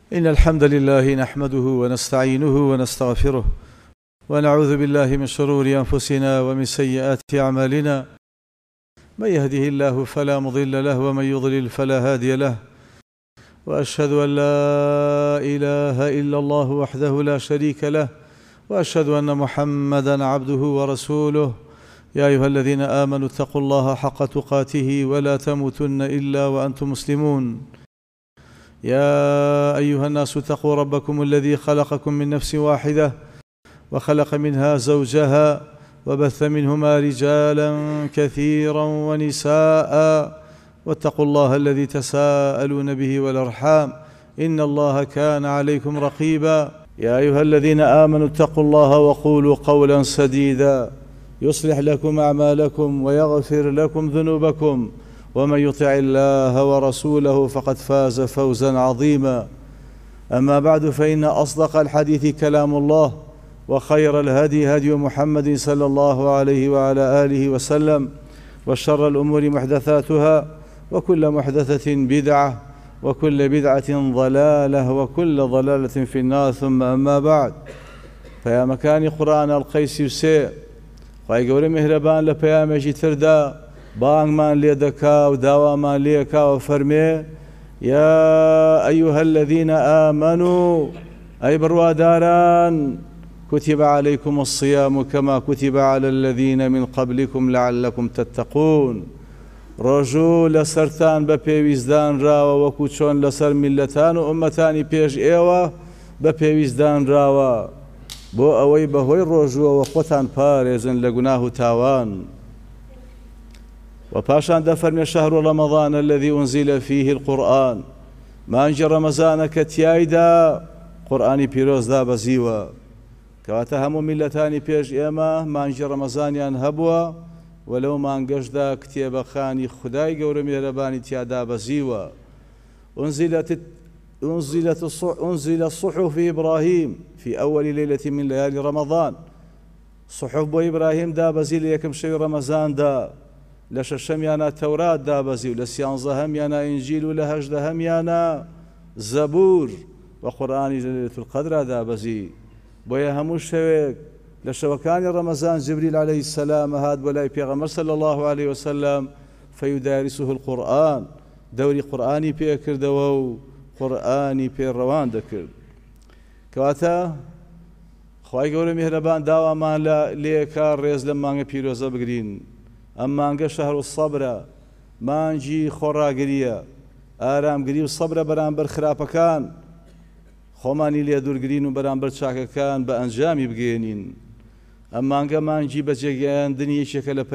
إن الحمد لله نحمده ونستعينه ونستغفره ونعوذ بالله من شرور أنفسنا ومن سيئات أعمالنا. من يهده الله فلا مضل له ومن يضلل فلا هادي له، وأشهد أن لا إله إلا الله وحده لا شريك له، وأشهد أن محمدًا عبده ورسوله. يا أيها الذين آمنوا اتقوا الله حق تقاته ولا تموتن إلا وأنتم مسلمون. يا أيها الناس اتقوا ربكم الذي خلقكم من نفس واحدة وخلق منها زوجها وبث منهما رجالا كثيرا ونساء، واتقوا الله الذي تساءلون به والأرحام إن الله كان عليكم رقيبا. يا أيها الذين آمنوا اتقوا الله وقولوا قولا سديدا يصلح لكم أعمالكم ويغفر لكم ذنوبكم، ومن يطع الله ورسوله فقد فاز فوزا عظيما. أما بعد، فإن أصدق الحديث كلام الله، وخير الهدي هدي محمد صلى الله عليه وعلى آله وسلم، وشر الأمور محدثاتها، وكل محدثة بدعة، وكل بدعة ضلالة، وكل ضلالة في النار. ثم أما بعد، فيا مكان قرآن القيس يسير خواهی گەورە مهرەبان لە پەیامێکی تردا بانگمان لێ دەکا و داوامان لێکا و فەرمێ: یا ئەیوهە الذین ئامەنوا، ئەی بڕواداران، كتب عليكم الصيام كما كتب على الذين من قبلكم لعلكم تتقون. ڕۆژوو لەسەرتان بە پێویستدانراوە وەکو چۆن لەسەر میلەتان و ئومەتانی پێش ئێوە بە پێویستدانراوە، بۆ ئەوەی بەهۆی ڕۆژووەوە خۆتان پارێزن لە گوناه و تاوان. و پاشان دەفەرمێ: شهر رمضان الذي أنزل فيه القرآن، مانجی ڕەمەزانە کە تیایدا قورئانی پیرۆز دابەزیوە. کەواتە هەموو میلەتانی پێش ئێمە مانجی ڕەمەزانیان هەبووە و لەو مانگەشدا کتێبەخانی خودای گەورە مێرەبانی تیادا بەزیوە. أنزل الصحف إبراهيم في أول ليلة من ليالي رمضان. صحف بو إبراهيم دابزي ليكم شوي رمضان دا، لششميانا توراة دابزي، ولسيانزة هميانا إنجيل، ولهجدة هميانا زبور، وقرآن ليلة القدر دابزي. بويا همو شويك لشوكان رمضان جبريل عليه السلام هاد ولاي بيغمر صلى الله عليه وسلم فيدارسه القرآن، دوري قرآني بيكر دوو قورئانی پێڕەوان دەکرد. کەواتە خوای گەورە میهرەبان داوامان لێکا ڕێز لە مانگە پیرۆزە بگرین. ئەم مانگە شەهر السەبرە، مانجی خۆڕاگریە، ئارامگری و سەبرە بەرامبەر خراپەکان، خۆمانی لێ دوورگرین و بەرامبەر چاکەکان بە ئەنجامی بگەێنین. ئەم مانگە مانجی بەجێگەیاندنی یەکێکە لە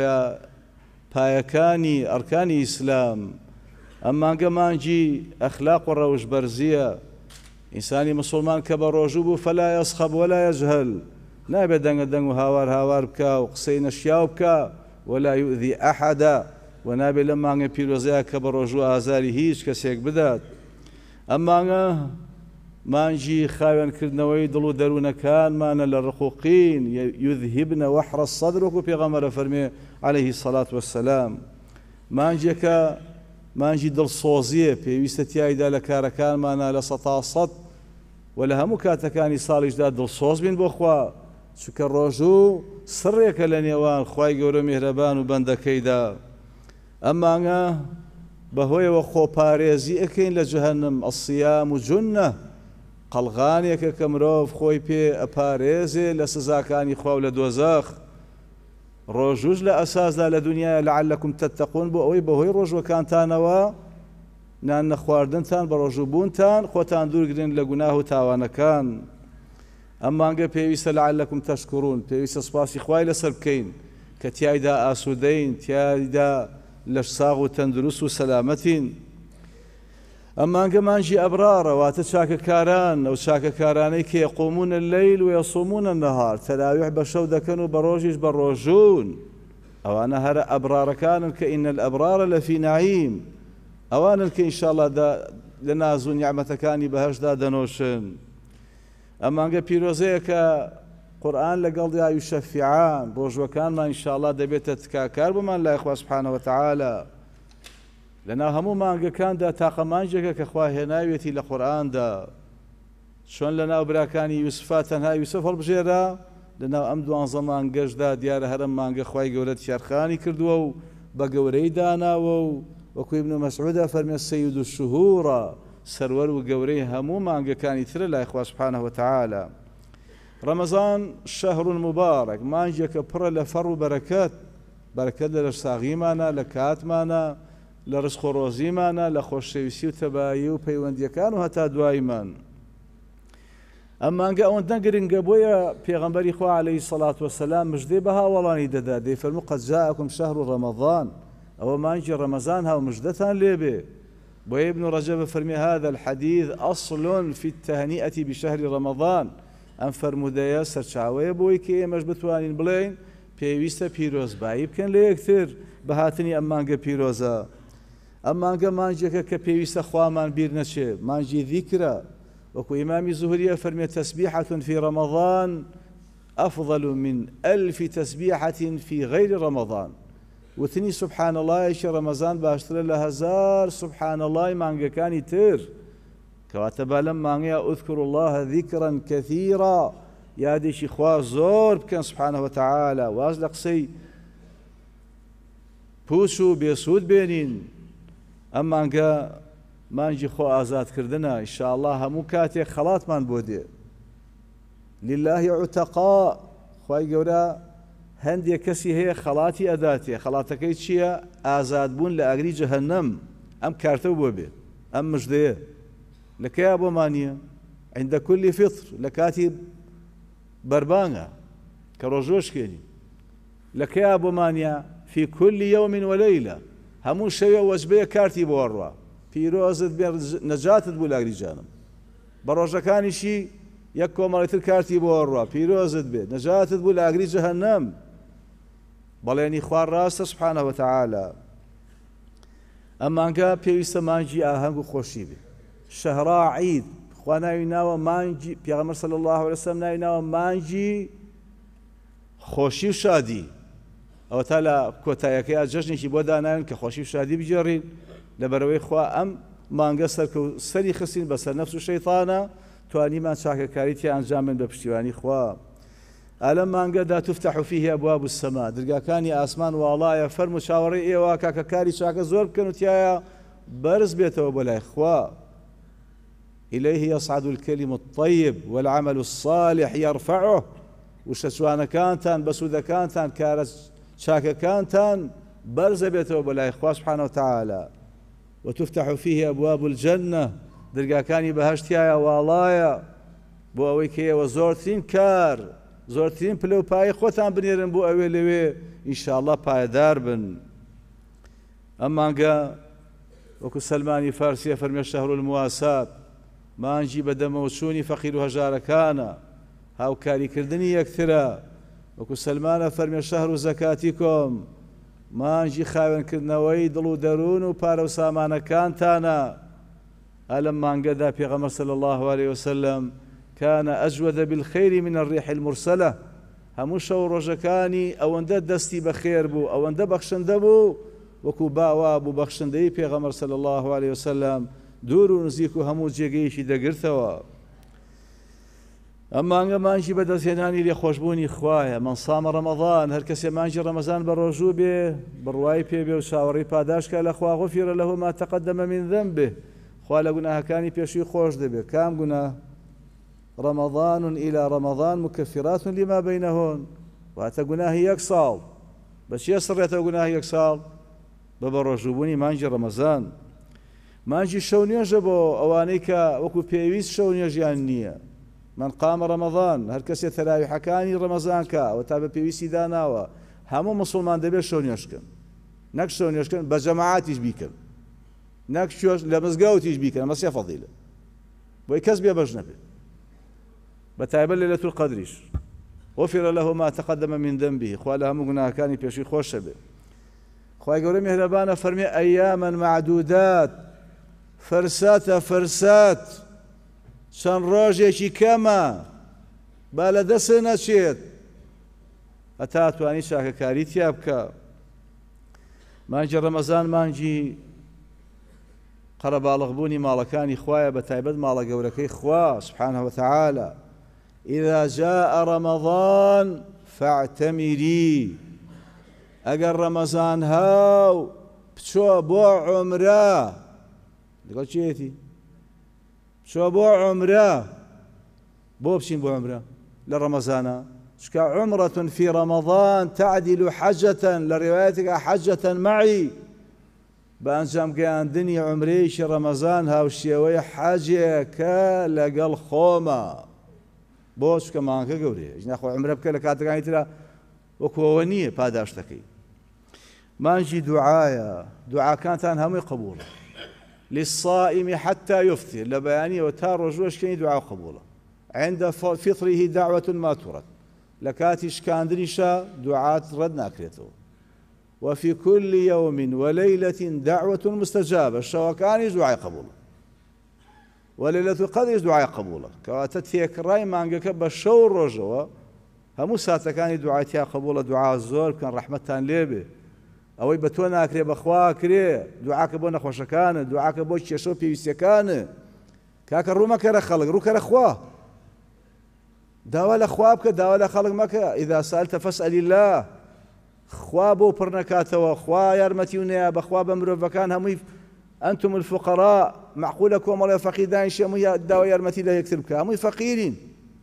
پایەکانی ئەرکانی ئیسلام. ئەم مانگە مانجی ئەخلاق و ڕەوشبەرزیە. ئینسانی مسلمان کە بە ڕۆژوو بوو فەلا یەسخەب وەلا یەجهەل، نابێت دەنگە دەنگ و هاوار بکە و قسەی نەشیاو بکە، وەلا یؤذی ئەحەدا، و نابێت لەم مانگە پیرۆزەیە کە بە ڕۆژوو ئازاری هیچ کەسێک بدات. ئەم مانگە مانجی خاوێنکردنەوەی دڵ و دەروونەکانمانە لە ڕقوقین، یوذهبنە وەحرە الصەدر، وەکو پێغەمبەرە فەرمێ عەلەیهی السەڵات وەسسەلام. مانجێکە مانجی دڵسۆزیە، پێویستە تیایدا لە کارەکانمانە لە سەتاسەد و لە هەموو کاتەکانی ساڵیشدا دڵسۆز بین بۆ خوا، چونکە ڕۆژوو سڕێکە لە نێوان خوای گەورە میهرەبان و بەندەکەیدا. ئەم مانگە بەهۆیەوە خۆپارێزی ئەکەین لە جەهەنەم. ئەسیام و جونە، قەڵغانێکە کە مرۆڤ خۆی پێ ئەپارێزێ لە سزاکانی خوا و لە دۆزەخ. ڕۆژوش لە ئەساسدا لە دنیاە لەعەلەکم تەتەقون، بۆ ئەوەی بەهۆی ڕۆژوەکانتانەوە نان نەخواردنتان بە ڕۆژووبوونتان خۆتان دوورگرن لە گوناه و تاوانەکان. ئەم مانگە پێویستە لەعەلەکم تەشکوڕون، پێویستە سوپاسی خوای لەسەر بکەین کە تیایدا ئاسوودەین، تیایدا لە ساغ و تەندروست و سەلامەتین. ئەم مانگە مانجی ئەبرارە، واتە چاکەکاران، ئەو چاکەکارانەی کە یەقومونە اللەیل و یەصومونە النەهار، تەراویح بە شەو دەکەن و بە ڕۆژیش بە ڕۆژوون. ئەوانە هەرە ئەبرارەکانن کە ئینە الئەبرارە لەفی نەعیم، ئەوانن کە ئینشاءڵڵا لە ناز و نیعمەتەکانی بەهەشدا دەنۆشن. ئەم مانگە پیرۆزەیە کە قورآن لەگەڵ یوشەفیعان ڕۆژوەکانمان ئینشاءڵڵا دەبێتە تکاکار بمان لای خوا سوبحانەوە وتەعالە. لەناو هەموو مانگەکاندا تاقە مانجێکە کە خوا هێناوێتی لە قورئاندا چۆن لە ناو براکانی یوسفا تەنها یوسف هەڵبژێرا لەناو ئەم 12 مانگەشدا دیارە هەرم مانگە خوای گەورە شێرخانی کردووە و بە گەورەی داناوە و وەکو ابن مەسعودە فەرمێ سەید الشهورە سەروەر و گەورەی هەموو مانگەکانی ترە لای خوا سبحانه وتعالى. ڕەمەزان شەهر مبارەک مانجێکە پڕە لە فەڕ و بەرەکەت لە ساغیمانە لە کاتمانە لە ڕزق و ڕۆزیمانە لە خۆشەویستی و تەبایی و پەیوەندیەکان و هەتا دوایمان. ئەم مانگە ئەوەندە گرنگە بۆیە پێغەمبەری خوا عەلەیهی سەڵات وەسەلام مژدەی بە هاوڵانی دەدا دەیفەرموو قەد جاءەکم شەهر ڕەمەضان ئەوە مانجی ڕەمەزان هاو مژدەتان لێبێ. بۆیە ابن رەجەب فەرمی هذا الحديث أصل في التهنئة بشهر رمضان ئەم فەرمودەیە سەرچاوەیە بۆی کە ئێمەش بتوانین بڵێین پێویستە پیرۆزبایی بکەن لە یەکتر بە هاتنی ئەم مانگە پیرۆزە. ئەم مانگە مانجێکە کە پێویستە خوامان بیر نەچێ مانجی ذیکرە وەکو ئیمامی زوهریە فەرمێ تەسبیحة في رمضان أفضل من 1000 تسبيحة في غير رمضان. وتنی سبحان اللهیشی ڕەمەزان باشترە لە 1000 سبحان اللهی مانگەکانی تر کەواتە با لەم مانگەیە ئوذکر الله ذیکرا کەثیرا یادێکی خوا زۆر بکەن سبحانه وتعالى واز لە قسەی پوچ و بێسوود بێنین. ئەم مانگە مانجی خۆ ئازادکردنە ئینشاءالله هەموو کاتێک خەڵاتمان بۆ دێ. لله عتقاء خوای گەورە هەندێک کەسی هەیە خەڵاتی ئەداتێ خەڵاتەکەی چییە؟ ئازادبوون لە ئاگری جەهەنەم. ئەم کارتە بۆ بێ ئەم مژدەیە لە کەیا بۆمانیە؟ عند كل فطر لە کاتی بەربانگە کە ڕۆژۆشکێنی. لە کەیا بۆمانیە؟ في كل يوم وليلة هەموو شەوێ وەجبەیە کارتی بۆ ڕوا پیرۆزت بێ نەجاتت بوو لاگری جانم. بە ڕۆژەکانیشی یەک کۆمەڵێتر کارتی بۆ ڕوا پیرۆزت بێ نەجاتت بوو لاگری جەهەنەم. بەڵێنی خوار ڕاستە سبحانه وتعالى. ئەم مانگە پێویستە مانجی ئاهەنگ و خۆشی بێ. شەهرا عید خوا ناوی ناوە مانجی پێغەمبەر صلی الله علیه وسلم ناوی ناوە مانجی خۆشی و شادی. ئەوە تا لە کۆتاییەکەی جەژنێکی بۆ داناوین کە خۆشی و شادی بجێڕین لەبەرەوەی خوا ئەم مانگە سەری خستین بەسەر نەفس و شەیطانە توانیمان چاکەکاریتی ئەنجامن بە پشتیوانی خوا. ئەلەم مانگەدا تفتح فيه أبواب السماء دەرگاکانی ئاسمان واڵایە فەرمو چاوەڕێی ئێوە کاکەکاری چاکە زۆر بکەن و تایە بەرز بێتەوە بۆ لای خوا. إليه يصعد الكلم الطيب والعمل الصالح يرفعه. وشە جوانەکانتان بەسوودەکانتان کارە چاکەکانتان بەرزە بێتەوە بە لای خوا سبحانه وتعالى. وتفتح فيه أبواب الجنة دەرگاکانی بەهەشتایە واڵایە بۆ ئەوەی کە ئێوە زۆرترین کار زۆرترین پلە و پای خۆتان بنێرن بۆ ئەوێ لەوێ ئینشاءالله پایدار بن. ئەم مانگە وەکو سەلمانی فارسیە فەرمێ شەهر المواسات مانجی بەدەمەوچوونی فەقیر و هەژارەکانە هاوکاریکردنی یەکترە. وەکو سەلمانە فەرمێ شەهر و زەکاتیکۆم مانجی خاوێنکردنەوەی دڵ و دەروون و پارە و سامانەکانتانە. ئەلەم مانگەدا پێغەمبەر صلی الله عليه وسلم كان أجود بالخير من الريح المرسلة. هەموو شەو ڕۆژەکانی ئەوەندە دەستی بەخێر بوو ئەوەندە بەخشندە بوو وەکو باوا بوو بەخشندەی پێغەمبەر صلی الله عليه وسلم دوور و نزیک و هەموو جێگەیەکی دەگرتەوە. ئەم مانگە مانجی بەدەستهێنانی لێخۆشبوونی خوایە. من صام رمضان هەر کەسێ مانجی ڕەمەزان بە ڕۆژوو بێ بڕوای پێ بێ و چاوەڕێی پاداشکە لە خوا غفر له ما تقدم من ذنبه خوا لە گوناهەکانی پێشووی خۆش دەبێت. کام گوناه؟ رمضان إلى رمضان مكفرات لما بينهن. واتە گوناهی یەک ساڵ بەچیە سڕێتەوە گوناهی یەک ساڵ؟ بە بەڕۆژووبوونی مانجی ڕەمەزان. مانجی شەو نوێژە بۆ ئەوانەی کە وەکو پێویست شەو نوێژیان نییە. من قام رمضان هەر کەسێ تەراویحەکانی ڕەمەزان کە ئەوە تا بە پێویستی داناوە هەموو مسڵمان دەبێت شەو نوێژکەن. نەک شەو نوێژکەن بە جەماعاتیش بیکەن نەک لە مزگەوتیش بیکەن ئەمە سێ فەضیلە بۆی کەس بێ بەش نەبێت. بەتایبەت لەیلەتول قەدریش غفر له ما تقدم من ذنبه خوا لە هەموو گوناهەکانی پێشووی خۆشە بێ. خوای گەورە میهرەبانە فەرمێ ئەیاما معدودات فەرساتە فەرسات چەند ڕۆژێکی کەمە با لە دەستێ نەچێت هەتا توانی چاکەکاری تیا بکە. مانجی ڕەمەزان مانجی قەرە باڵغبوونی ماڵەکانی خوایە بە تایبەت ماڵە گەورەکەی خوا سبحانه وتعالى إذا جاء رمضان فاعتمري ئەگەر ڕەمەزان هاو بچۆ بۆ عومرە لەگەڵ چێتی بچۆ بۆ عومرە بۆ بچین بۆ عومرە لە ڕەمەزانە چکە عمرة في رمضان تعدل حجة لروايتك حجة معي بأنجام گەیاندنی عمرەیەکی ڕەمەزان هاوشێوەی حەجێکە لەگەڵ خۆمە بۆ چکە مانگە گەورەیە ناخۆ عمرە بکە لە کاتەکانی ترە وەکوەوە نییە پاداشتەکەی مانجی دوعایە دوعاکانتان هەمووی قبوڵە للصائم حتى يفطر لە بەیانیەوە تا ڕۆژوەشکەی دوعا قبوڵە عند فطره دعوة ما ترد لە کاتی شکاندنیشە دوعات ڕەت ناکرێتەوە وفي كل يوم وليلة دعوة مستجابة شەوەکانی دوعای قبوڵە وليلة القدر دوعای قبوڵە کەواتە تێکڕای مانگەکە بە شەو ڕۆژەوە هەموو ساتەکانی دوعای تیا قبوڵە دوعا زۆر بکەن ڕەحمەتتان لێبێ ئەوەی بە تۆ ناکرێ بەخوا کرێ دوعاکە بۆ نەخۆشەکانە دوعاکە بۆ کێشە و پێویستیەکانە کاکە ڕوومەکەرە خەڵک ڕووکەرە خوا داوا لە خوا بکە داوا لە خەڵک مەکە ئیذا سألت فاسأل الله خوا بۆ پڕ نەکاتەوە خوا یارمەتی و نەیە بەخوا بە مرۆڤەکان هەمووی ئەنتم الفقراء معقولە کۆمەڵێ فەقیردانیشی هەمووی داوا یارمەتی لە یەکتر بکە هەمووی فەقیرین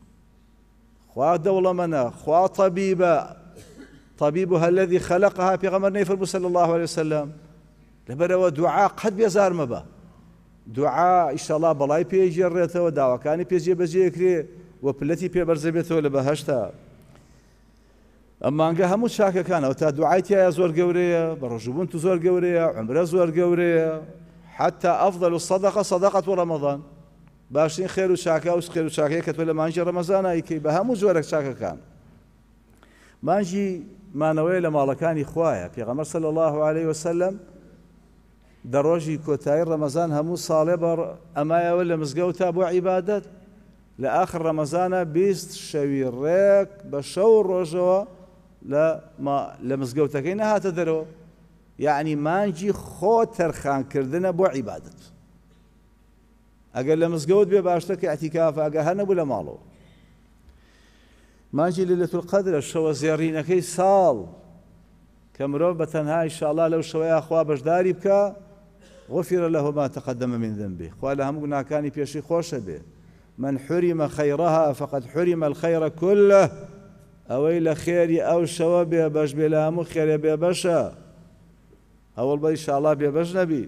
خوا دەوڵەمەنە خوا طبيبة طبيبها الذي خلقها پێغەمبەر نەیفەرموو صلى الله عليه وسلم لەبەرەوە دوعا قەت بێزار مەبە دوعا ئیشەڵا بەڵای پێگێڕێتەوە داواکانی پێجێبەجێکرێ و پلەتی پێبەرزە بێتەوە لە بەهەشتا ئەم مانگە هەموو چاکەکانەوە تا دوعای تایە زۆر گەورەیە بە ڕۆژوبوون تو زۆر گەورەیە عومرە زۆر گەورەیە حتى أفضل الصدقة صدقة رمضان باشترین خێر و چاکە و خێر و چاکەیە کە تۆ لە مانگی ڕەمەزانە ئەیکەی بە هەموو جۆرە چاکەکان مانجی مانەوەی لە ماڵەکانی خوایە پێغەمبەر صلی الله عليه وسلم دە ڕۆژی کۆتایی ڕەمەزان هەموو ساڵێ بە ئەمایەوە لە مزگەوتا بۆ عیبادەت لە ئاخر ڕەمەزانە 20 شەوی ڕێک بە شەو ڕۆژەوە لە مزگەوتەکەی نەهاتە دەرەوە یعنی مانجی خۆ تەرخانکردنە بۆ عیبادەت ئەگەر لە مزگەوت بێ باشتر کە ئەتیکافە ئەگە هەر نەبوو لە ماڵەوە مانجی لەیلەة القەدرە شەوە زێڕینەکەی ساڵ کە مرۆڤ بە تەنها ئینشاءالله لەو شەوەیە خوا بەشداری بکە غفر له ما تقدم من ذنبه خوا لە هەموو گوناهەکانی پێشی خۆشە بێ من حرم خيرها فقد حرم الخير كله ئەوەی لە خێری ئەو شەوە بێبەش بێ لە هەموو خێرێ بێبەشە ئەوڵ بە ئینشاءالله بێبەش نەبی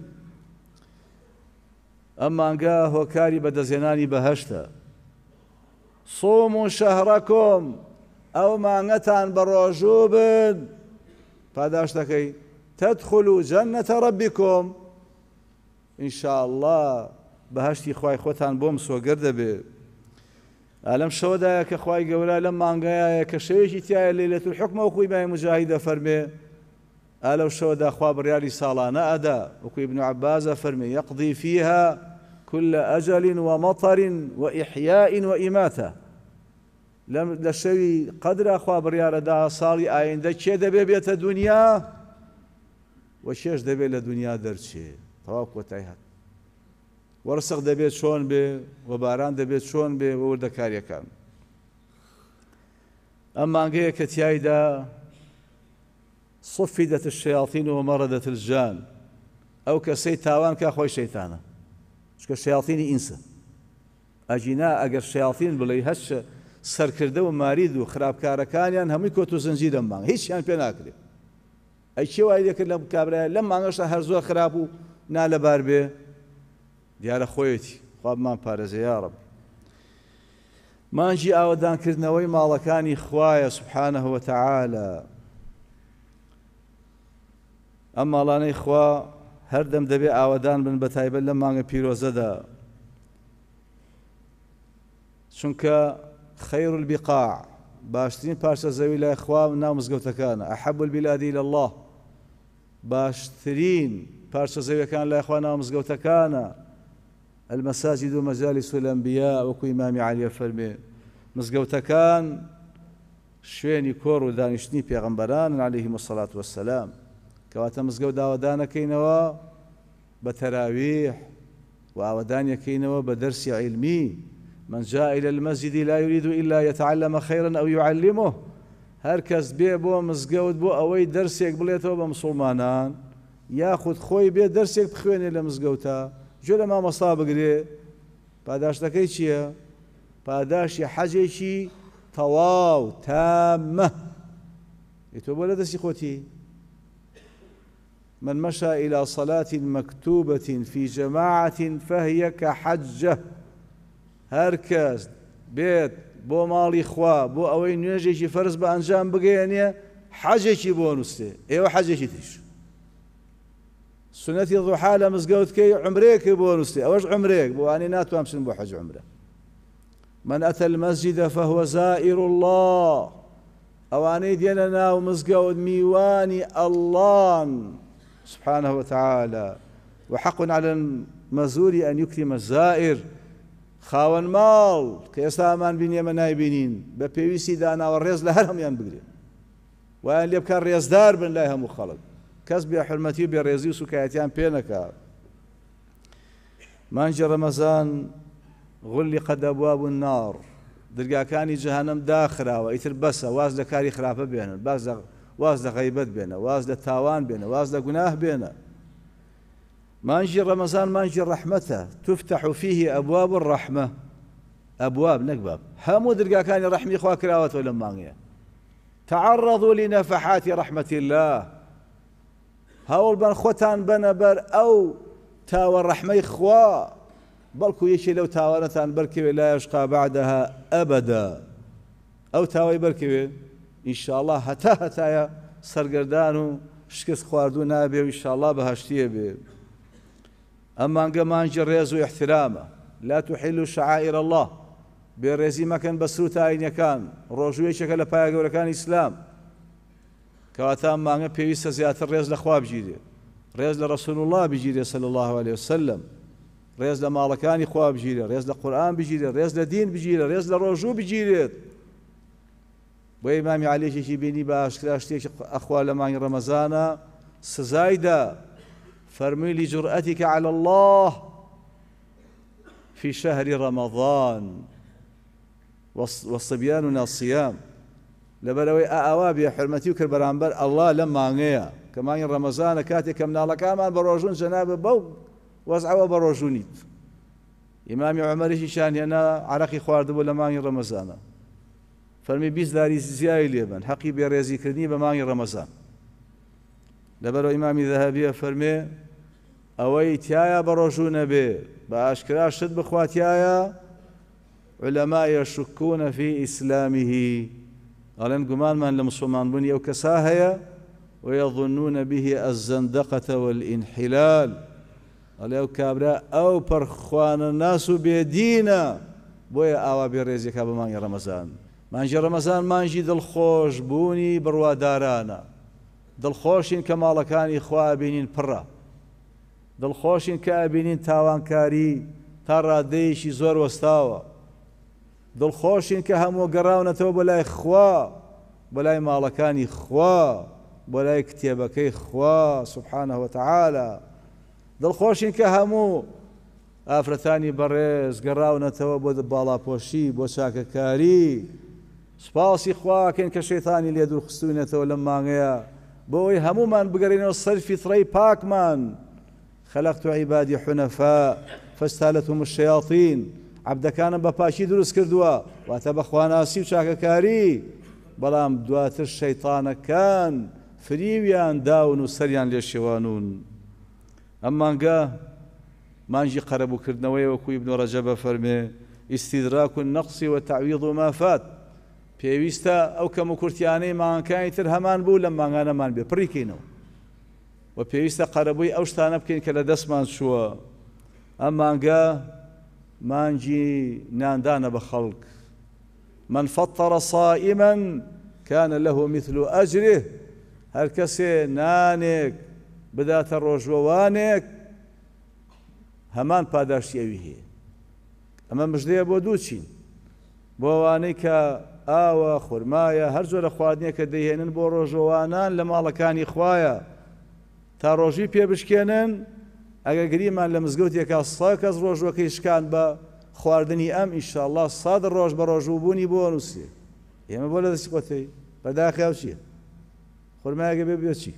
ئەم مانگە هۆکاری بەدەستهێنانی بەهەشتە صوموا شهركم ئەو مانگەتان بە ڕۆژوو بن پاداشتەکەی تدخلوا جنة ربكم ئینشاءالله بەهەشتی خوای خۆتان بۆم سۆگەر دەبێ ئەلەم شەوەدایە کە خوای گەورە لەم مانگەیە کە شەوێکی تایە لەیلەة الحوکمە وەکوی مای مجاهیدە فەرمێ ئەلەو شەوەدا خوا بڕیاری ساڵانە ئەدا وەکوی ابن عباسە فەرمێ يقضي فيها كل أجل ومطر وإحياء وإماتة لە شەوی قەدرە خوا بڕیارەدا ساڵی ئایندە کێ دەبێ بێتە دنیا و کێش دەبێت لە دنیا دەرچێ تەواو کۆتایی هات وەرسق دەبێت چۆن بێ و باران دەبێت چۆن بێ و وردەکاریەکان ئەم مانگەیە کە تیایدا صفدت الشياطين ومردت الجان ئەو کەسەی تاوان کا خۆی شەیتانە چکە شەیاطینی ئینسە ئەجینا ئەگەر شەیاطین بڵێ هەچ سەرکردە و مارید و خراپکارەکانیان هەمووی کۆت و زنجیرە مانگ هیچیان پێ ناکرێت ئەی چێ وای دەکرد لەم کابرایە لەم مانگەشە هەر زۆر خراپ و نالەبار بێ دیارە خۆیەتی خوا بمان پارێزە یا ڕەب مانجی ئاوەدانکردنەوەی ماڵەکانی خوایە سبحانه وتعالى ئەم ماڵانەی خوا هەردەم دەبێ ئاوەدان بن بە تایبەت لەم مانگە پیرۆزەدا چونکە خير البقاع باشترین پارچە زەوی لای خوا ناو مزگەوتەکانە ئەحەب البلاد إلى الله باشترین پارچە زەویەکان لای خوا ناو مزگەوتەکانە المساجد ومجالس الأنبياء وەکو ئیمامی عەلیە فەرمێ مزگەوتەکان شوێنی کۆڕ و دانیشتنی پێغەمبەران عەلەیهیم الصەلاة وەسسەلام کەواتە مزگەوت داوەدانەکەینەوە بە تەراویح وأودانيكينوا بدرس علمي من جاء إلى المسجد لا يريد إلا يتعلم خيرا أو يعلمه هركز بێ بۆ مزگەوت بۆ ئەوەی دەرسێک بڵێتەوە بە مسلمانان یاخود خۆی بێ دەرسێک بخوێنێ لە مزگەوتە گوێ لە مامۆستا بگرێ پاداشتەکەی چییە؟ پاداشی حەجێکی تەواو تامە تۆ بۆ لە دەستی خۆتی من مشى إلى صلاة مكتوبة في جماعة فهي كحجة هركز بيت بۆ ماڵی خوا بۆ ئەوەی نوێژێکی فەرز بە ئەنجام بگەێنێ حەجێکی بۆ نووسێ ئێوە حەجێکی تریش سنەتی ضوحا لە مزگەوتکەی عمرێکی بۆ نووسێ ئەوەش عمرێک بۆ وانەی ناتوان بچن بۆ حەج عمرە من أتى المسجد فهو زائر الله ئەوانەی دێنە ناو مزگەوت میوانی ئەڵڵان سبحانه وتعالى وحق على المزور أن يكرم الزائر خاوەن ماڵ کە ئێستا ئەمان بینێمە نایبینین بە پێویستی داناوە ڕێز لە هەر هەمویان بگرێن وایان لێ بکات ڕێزدار بن لای هەموو خەڵک کەس بێ حورمەتی و بێڕێزی و سوکایەتیان پێ نەکات مانجی ڕەمەزان غلقت أبواب النار دەرگاکانی جەهەنەم داخراوە ئیتر بەسە واز لە کاری خراپە بێنن واز لە غەیبەت بێنە واز لە تاوان بێنە واز لە گوناه بێنە مانجی رمضان مانجی رحمته تفتح فيه أبواب الرحمة أبواب نقباب همو درقاكاني رحمي خوا كراوات ولا مانيا تعرضوا لنفحات رحمة الله هاول بن خوتان بنبر أو تاوى الرحمة خوا بلكو يشي لو تاوانتان بركي لا يشقى بعدها أبدا أو تاوى بركي إن شاء الله هتا سرقردانو شكس خواردو نابي وإن شاء الله بهاشتيه بي أما أنقمانجي الريز واحترامه لا تحل شعائر الله بالريزي ما كان بسروتا أين كان روجوي شكل بايا قول كان إسلام كواتا أما أنقم بيويسا زيادة الريز لأخوة بجيري ريز لرسول الله بجيري صلى الله عليه وسلم ريز لمالكاني إخوة بجيري ريز لقرآن بجيري ريز لدين بجيري ريز لروجو بجيري وإمامي عليه شي بيني باشكراشتيك أخوة لماني رمضان سزايدا فرمي لجرأتك على الله في شهر رمضان والصبيان الصيام لبلوي أوابي حرمتي وكربرانبر الله لما عنيا كمان رمضان كاتك من الله كمان بروجون جناب بو وزعوا بروجونيت إمامي عمر شان أنا عرقي خوارد ولا ماني رمضان فرمي بيز داري زياي ليبن حقي بيريزي كردني بماني رمضان لبرو إمامي ذهبية فرمي أوي تيايا بروجون به بأشكرا شد بخواتيايا علماء يشكون في إسلامه قالن قمان من لمسلمان بني أو كساهيا ويظنون به الزندقة والانحلال قال أو كابرا أو برخوان الناس بدينا بويا أوا بيريزيكا بماني رمضان مانجي رمضان مانجي دلخوش بوني بروادارانا دڵخۆشین کە ماڵەکانی خوا بینین پڕە دڵخۆشین کە بینین تاوانکاری تا ڕادەیەکی زۆر وەستاوە دڵخۆشین کە هەموو گەڕاونەتەوە بۆ لای خوا بۆ لای ماڵەکانی خوا بۆ لای کتێبەکەی خوا سبحانه وتعالى دڵخۆشین کە هەموو ئافرەتانی بەڕێز گەڕاونەتەوە بۆ باڵاپۆشی بۆ چاکەکاری سپاسی خواکەن کە شەیتانی لێ دوورخستوونەتەوە لەم مانگەیە بۆی هەمومان بگەڕێنەوە سەر فیترەی پاکمان خەلەقت عیبادی حونەفا فاجتالتهم الشیاطین عەبدەکانم بە پاکی دروست کردووە واتە بە خواناسی و چاکەکاری بەڵام دواتر شەیتانەکان فریویان داون و سەریان لێ شێوانون ئەم مانگە مانجی قەرەبووکردنەوەی وەکو ئیبن ڕەجەبە فەرمێ ئیستیدراک النەقص وتەعویض ما فات پێویستە ئەو کەم و کورتیانەی مانگەکانی تر هەمان بوو لەم مانگانەمان بێ پڕیکەینەوە و پێویستە قەرەبووی ئەو شتانە بکەین کە لە دەستمان چووە ئەم مانگە مانجی ناندانە بە خەڵک من فطر صائما كان له مثل أجره هەر کەسێ نانێک بداتە ڕۆژوەوانێک هەمان پاداشتی ئەوی هەیە ئەمە مژدەیە بۆ دووچین بۆ ئەوانەی کە ئاوە خورمایە هەر جۆرە خواردنێک کە دەیهێنن بۆ ڕۆژەوانان لە ماڵەکانی خوایە تا ڕۆژی پێ بشکێنن ئەگەر گریمان لە مزگەوتێکە 100 کەس ڕۆژوەکەی شکان بە خواردنی ئەم ئینشاءالله 100 ڕۆژ بە ڕۆژووبوونی بۆ نووسێ ئێمە بۆ لە دەستی خۆتەی بەداخیاو چییە خورمایەکە بێ چی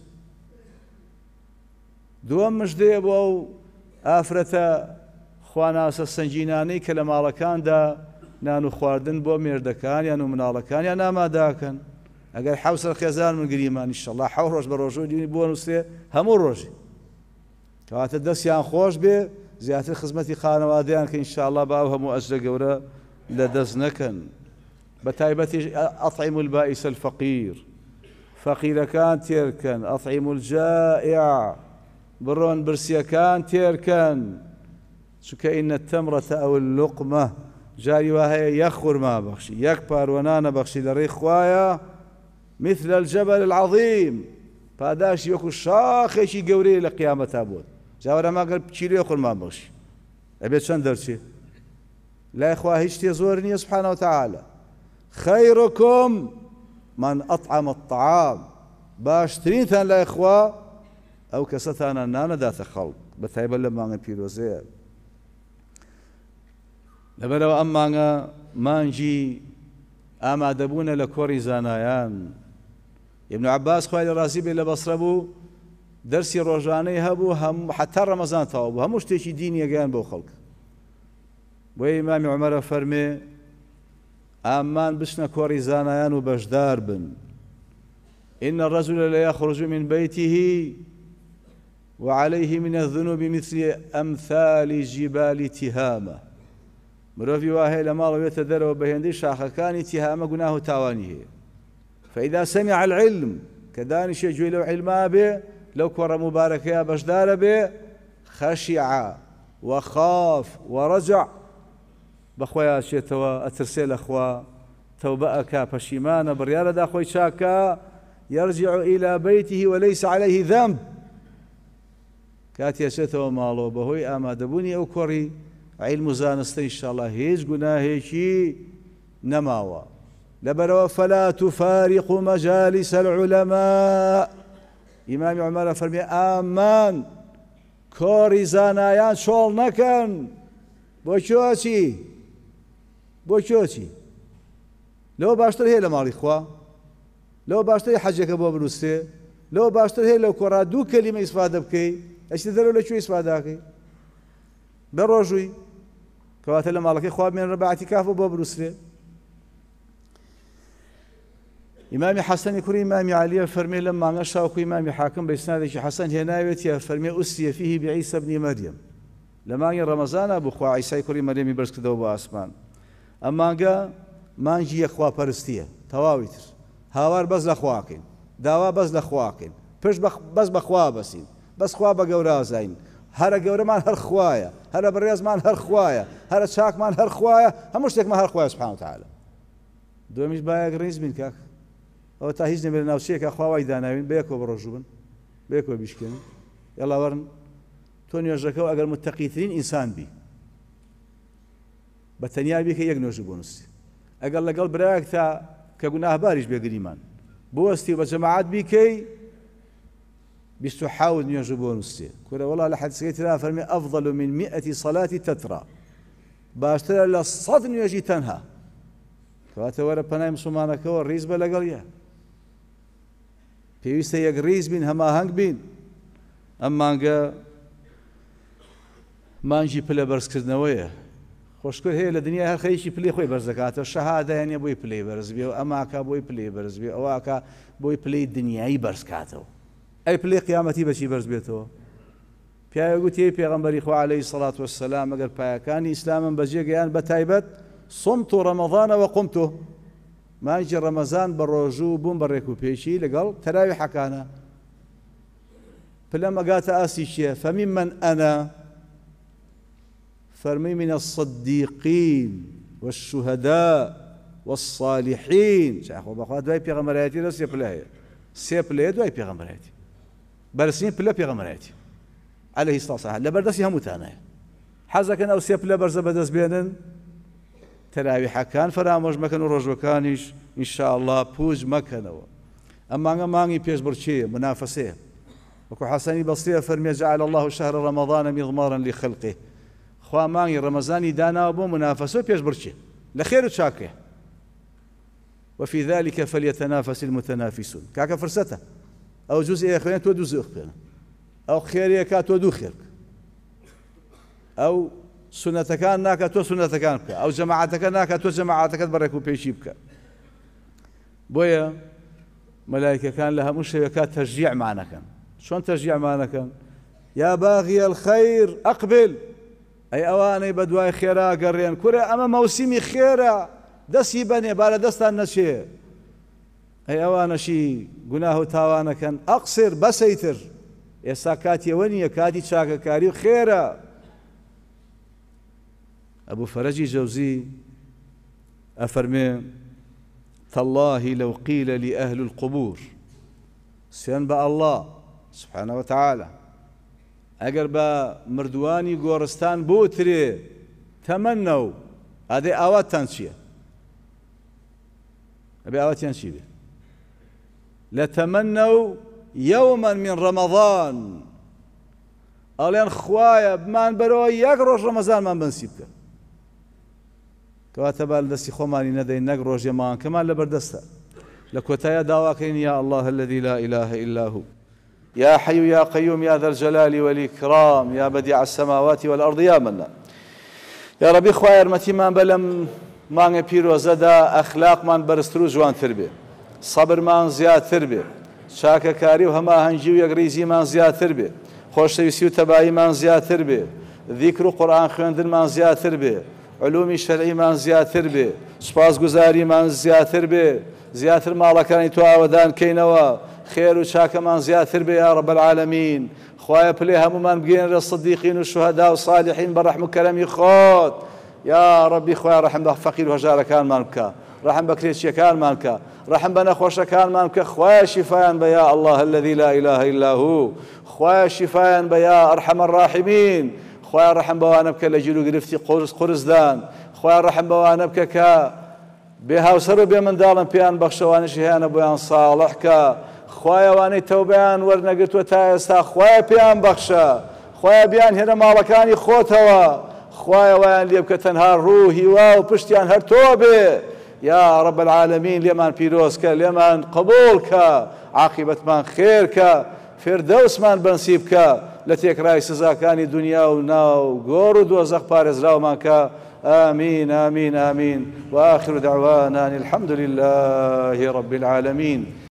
دووەم مژدەیە بۆ ئەو ئافرەتە خواناسە سنجینانەی کە لە ماڵەکاندا نان و خواردن بۆ مێردەکانیان و مناڵەکانیان ئاماداکەن ئەگەر 700 خێزان من گریمان ئینشاءالله 7 ڕۆژ بە ڕۆژوو دینی بۆ نووسێ هەموو ڕۆژی کەواتە دەستیان خۆش بێ زیاتر خزمەتی خانەوادەیان کە ئینشاءالله باو هەموو ئەجرە گەورە لە دەست نەکەن بە تایبەتی ئەطعیموا البائس الفەقیر فەقیرەکان تێرکەن ئەطعیموا الجائع بڕۆن برسیەکان تێرکەن چونکە ئینە التەمرەة ئەو اللوقمە جاری وا هەیە یەک خورما بەخشی یەک پاروەنانە بەخشی لە ڕێی خوایە مثل الجبل العظیم پاداشی وەکو شاخێکی گەورەی لە قیامەتا بۆت جاوەرە ماگەر چیرۆ خورما بەخشی ئەبێت چەند دەرچێ لای خوا هیچ تێ زۆر نییە سبحانه وتعالى خەیرکم من ئەطعەمە الطعام باشترینتان لای خوا ئەو کەسەتانە نانەداتە خەڵک بە تایبەت لە مانگە پیرۆزەیە لەبەرەوە ئەم مانگە مانجی ئامادەبوونە لە کۆڕی زانایان ابن عباس خوای لە ڕازی بێ لە بەسرە بوو دەرسی ڕۆژانەی هەبوو حتا ڕەمەزان تەواو بوو هەموو شتێکی دینی ئەگەیان بەو خەڵک بۆیە ئیمامی عومەرە فەرمێ ئامان بچنە کۆڕی زانایان و بەشدار بن إن الرجل لا يخرج من بيته وعليه من الذنوب مثل أمثال جبال تهامة مرۆڤی وا هەیە لە ماڵە بێتە دەرەوە بە هێندەی شاخەکانی تیهامە گوناه و تاوانی هەیە فإذا سمع العلم کە دانیشێ گوێی لەو عیلما بێ لەو کۆڕە مبارەکەیە بەشدارە بێ خەشیع وەخاف وەڕەجع بەخۆیان چێتەوە ئەترسێ لە خوا تەوبە ئەکا پەشیمانە بڕیارەدا خۆی چاکە يرجع إلى بيته وليس عليه ذنب کاتی ئەچێتەوە ماڵەوە بەهۆی ئامادەبوونی ئەو کۆڕی علم و زانستە ئینشاءالله هیچ گوناهێکی نەماوە لەبەرەوە فلا تفارق مجالس العلماء ئیمامی عومەرە فەرمێ ئامان کۆڕی زانایان چۆڵ نەکەن بۆ کۆچی لەوە باشتر هەیە لە ماڵی خوا لەوە باشتر حەجەکە بۆ بنووسێ لەوە باشتر هەیە لەو کۆڕا دوو کەلیمە ئیسفادە بکەی ئەچتە دەرەوە لەکوێ ئیسفاداکەی بە ڕۆژووی کەواتە لە ماڵەکەی خوا بمێنرە بە ئاعتیکاف بۆ بنووسرێ ئیمامی حەسەنی کوڕی ئیمامی عەلیە فەرمێ لەم مانگە شاوکو ئیمامی حاکم بە ئیسنادێکی حەسەن هێناوێتیە فەرمێ ئوسیە فیه بعیسى بن مەریەم لە مانگی ڕەمەزانە بوو خوا عیسای کوڕی مەریەمی بەرز کردەوە بۆ ئاسمان ئەم مانگە مانگی یەکخواپەرستیە تەواوی تر هاوار بەس لە خواکەین داوا بەس لە خواکەین پشت بەس بە خوا بەسین بەس خوا بە گەورازین هەرە گەورەمان هەر خوایە هەرە بەڕێزمان هەر خوایە هەرە چاکمان هەر خوایە هەموو شتێکمان هەر خوایە سبحانه وتعالى دومیش باەک ڕیز بین کاک ئەوە تا هیچ نەبێت ناوچەیەکە خواوای داناوین بەیەکەوە بەڕۆژوو بن بەیەکەوە بیشکێنن یەڵا وەرن تۆ نوێژەکەەوە ئەگەر متەقیترین ئینسان بی بە تەنیا بی کە یەک نوێژ بۆ نووسی ئەگەر لەگەڵ برایەک تا کە گوناهباریش بێگریمان بوەستی و بە جەماعەت بیکەی 27 نوێژ بۆ نووسێ کورە وەڵا لە حەدیسەکەی ترا فەرمێ ئەفضل من 100 صلاة تترا باشترە لە 100 نوێژی تەنها کەواتە وەرە پەنای مسلمانەکەەوە ڕیز بە لەگەڵ یە پێویستە یەک ڕیز بین هەماهەنگ بین ئەم مانگە مانجی پلە بەرزکردنەوەیە خۆشکر هەیە لە دنیای هەر خەریکی پلەی خۆی بەرز دەکاتەوە شەهادایانە بۆی پلەی بەرز بێ و ئەماکە بۆی پلەی بەرز بێ ئەوواکە بۆی پلەی دنیایی بەرز کاتەوە ئەی پلەی قیامەتی بەچی بەرز بێتەوە پیاوە گوتی پێغەمبەری خوا عەلەیهی سەڵات وەسەلام ئەگەر پایەکانی ئیسلامن بەجێگەیان بە تایبەت صمت رمضان وقمت مانجی ڕەمەزان بە ڕۆژوو بووم بە ڕێک و پێچی لەگەڵ تەراوی حەکانە پلەم ئەگاتە ئاسی چییە فممن أنا فەرمی من الصديقين والشهداء والصالحين چاخۆ بەخوا دوای پێغەمبەرایەتی لە سێ پلە هەیە سێ پلەیە دوای پێغەمبەرایەتی بەرزترین پلە پێغەمبەرایەتی عەلەیهی سەڵات وسەلام لەبەردەستی هەمووتانەیە حەزەکەن ئەو سێ پلە بەرزە بەدەست بێنن تەراوی حەکان فەرامۆژ مەکەن و ڕۆژوەکانیش ئینشاءالله پووج مەکەنەوە ئەم مانگە مانگی پێشبڕکێیە منافەسەیە وكو حسني بصير فرمي جعل الله شهر رمضان مضمارا لخلقه خوا مانگی رمضاني دانا بو منافسه بيش برشي لخير وشاكه وفي ذلك فليتنافس المتنافسون كاكا فرسته او جزء يا اخوان تو جزء اخوان او خيريك تو دو خيرك او سنتكان ناكا تو سنتكان بك او جماعتك ناكا تو جماعتك بركو بيشي بك بويا ملائكه كان لها مشركات تشجيع معنا كان شلون تشجيع معنا كان يا باغي الخير اقبل اي اواني بدواي خيرا قرين كره اما موسمي خيرا دسي بني بالا دستان نشي اي اوانا شي قناه تاوانا كان اقصر بسيتر يا ساكاتي وني كادي شاكا كاري خيرا ابو فرجي جوزي افرمي تالله لو قيل لأهل القبور سينبأ الله سبحانه وتعالى اگر با مردواني غورستان بوتري تمنوا هذه اوات تنشيه ابي اوات ينشيه لتمنوا يوما من رمضان الين خوايا بمان برو يقروش رمضان ما بنسيبك كواتب الدسي خماني ندي نقروش يمان كمان لبردستا لكوتايا داواكين يا الله الذي لا اله الا هو يا حي يا قيوم يا ذا الجلال والإكرام يا بديع السماوات والأرض يا منان يا ربي خواير متي من بلم مانگی پیرۆزەدا ئەخلاقمان بەرزتر و جوانتر بێ سەبرمان زیاتر بێ چاکەکاری و هەماهەنگی و یەکریزیمان زیاتر بێ خۆشەویستی و تەباییمان زیاتر بێ ذیکر و قورئان خوێندنمان زیاتر بێ علومی شەرعیمان زیاتر بێ سوپاسگوزاریمان زیاتر بێ زیاتر ماڵەکانی تۆ ئاوەدان بکەینەوە خێر و چاکەمان زیاتر بێ یا رب العالمین خوایە پلێ هەمومان بگەێنرە سدیقین و شوهەدا و صالحین بە ڕەحم و کەرەمی خۆت یا ربی خوای ڕەحم بە فەقیر و هەژارەکانمان بکە ڕەحم بە کرێچیەکانمان بکە ڕەحم بە نەخۆشەکانمان بکە خوایە شیفایان بە یا الله الذي لا اله الا هو خوایە شیفایان بە یا ئەرحەم الراحمین خوایە ڕەحم بەوانە بکە لە گیر و گرفتی قورسدان خوایە ڕەحم بەوانە بکە کە بێ هاوسەر و بێ منداڵن پێیان بەخشەوانشی هیانە بۆیان ساڵح کە خوایە وانەی تەوبەیان وەرنەگرتووە تا ئێستا خوایە پێیان بەخشە خوایە بیان هێنە ماڵەکانی خۆتەوە خوایە وایان لێ بکە تەنها ڕووهی وا و پشتیان هەر تۆ بێ یا رب العالمین لێمان پیرۆزکە لێمان قبول کە عاقبەتمان خێر کە فردەوسمان بەنسیب بکە لە تێکرای سزاکانی دنیا و ناو گۆڕ و دۆزەق پارێزراومان کە آمين آمين آمين وآخر دعوانا الحمد لله رب العالمين.